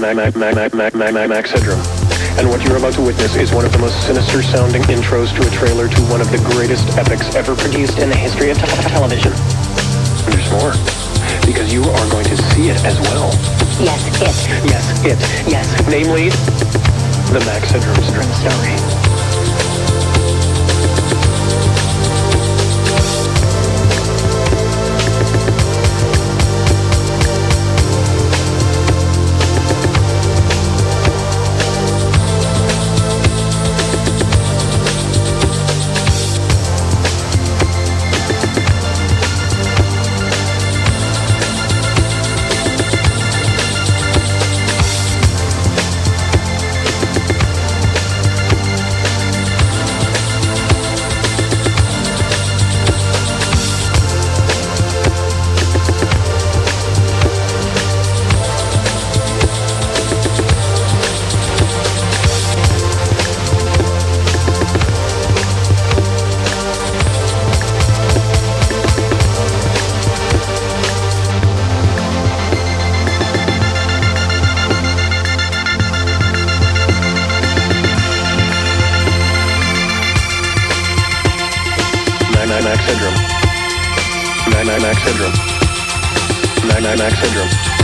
Max Headroom. And what you're about to witness is one of the most sinister sounding intros to a trailer to one of the greatest epics ever produced in the history of television. And there's more, because you are going to see it as well. Yes, it. Yes, it. Yes. Namely, the Max Headroom story. Max Headroom. Max Headroom. Max Headroom.